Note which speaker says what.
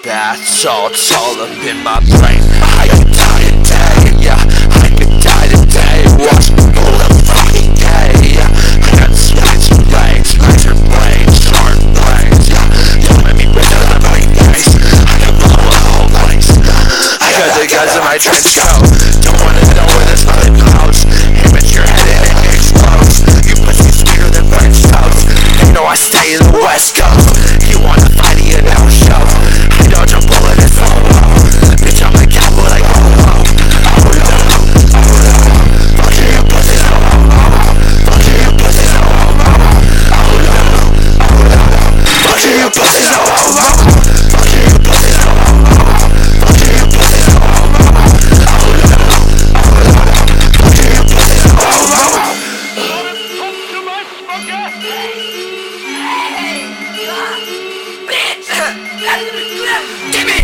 Speaker 1: That's all up in my brain. I could die today, yeah. I could die today. Watch me all the fucking day, yeah. I got switch legs, razor blades, sharp blades, yeah. Don't let me break out of the fucking case. I can blow the whole place. I got the guys in my trench coat. Don't wanna know where this fucking goes. Aim at your head and it explodes. You pussy sweeter than French toast. You know I stay in the West Coast. You wanna fight it now show. I dodge a bullet and solo. Bitch, I'm a cowboy like oh. Fuck your pussy so fuck your pussy so fuck your pussy so fuck your pussy so fuck your pussy so Give me